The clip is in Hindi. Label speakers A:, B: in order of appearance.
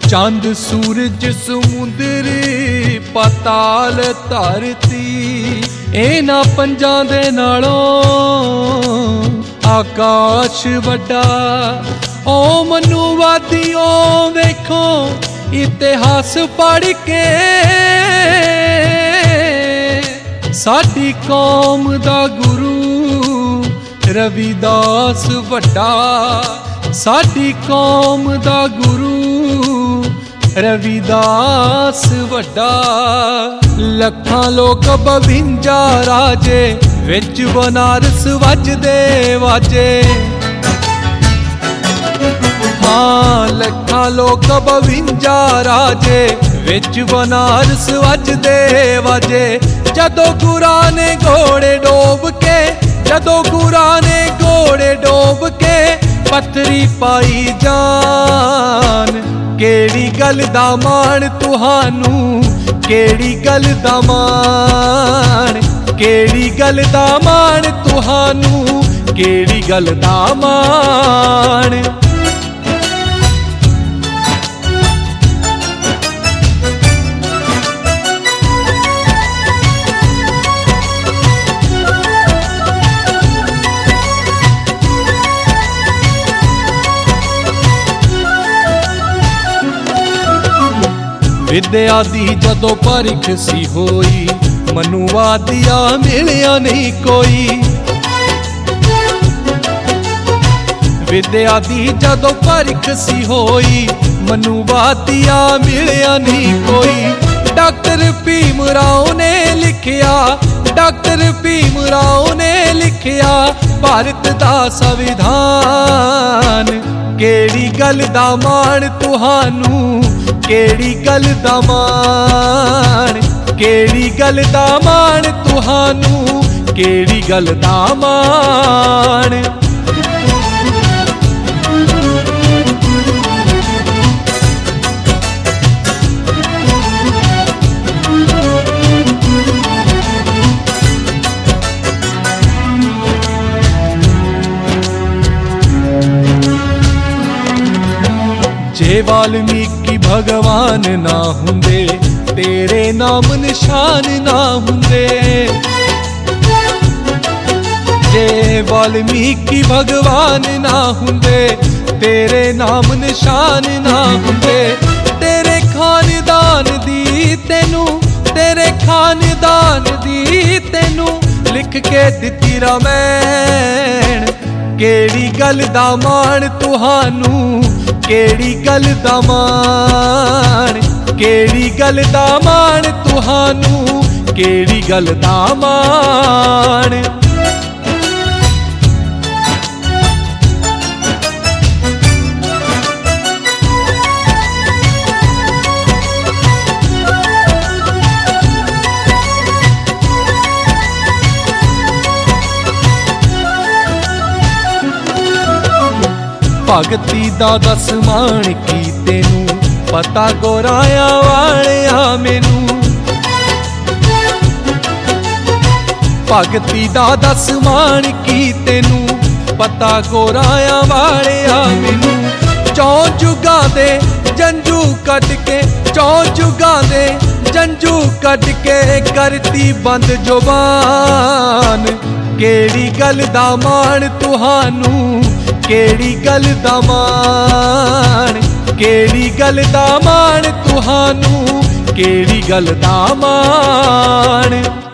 A: चंद सूरज समुंदर पाताल धरती इन्हां पंजां दे नालों आकाश वड्डा। ओ मनुवादियों वेखो इतिहास पढ़ के साडी कौम दा गुरु रविदास वड्डा। साडी कौम दा गुरु रविदास वड्डा। लखां लोक 52 राजे विच बनारस वजदे वाजे। हाँ लखां लोक 52 राजे विच बनारस वजदे वाजे। जदों गुरां ने घोड़े डोब के, जदों गुरां ने घोड़े डोब के पत्थरी पाई जान। केड़ी गल दा मान तुहानू, केड़ी गल दा मान, केड़ी गल दा मान तुहानू, केड़ी गल दा मान। विद्या दी जदों परिख सी होई मनुवादिया मिलिया नहीं कोई। विद्या दी जदों परिख सी होई मनुवादिया मिलिया नहीं कोई। डॉक्टर भीमराव ने लिखिया, डॉक्टर भीमराव ने लिखिया भारत दा संविधान। केड़ी गल दा मान तुहानू, केड़ी गल दा मान, केड़ी गल दा मान तुहानू, केड़ी गल दा मान। जे वाल्मीकि भगवान ना हुंदे तेरे नाम निशान ना हुंदे। जे वाल्मीकि भगवान ना हुंदे तेरे नाम निशान ना हुंदे। तेरे खानदान दी तेनू, तेरे खानदान दी तेनू लिख के दित्ती रामैण। केड़ी गल दा मान तुहानू, केड़ी गल दा मान, केड़ी गल दा मान तुहानू, केड़ी गल दा मान। भगती दा दस मान की तेनू पता गोराया वालिया मैनू। भगती दा दस मान की तेनू पता गोराया वालिया मैनू। चौं जुगां दे जंजू कट के, चौं जुगां दे जंजू कट के करती बंद जुबान। केड़ी गल दा मान तुहानू, केड़ी गल दा मान, केड़ी गल दा मान तुहानू, केड़ी गल दा मान।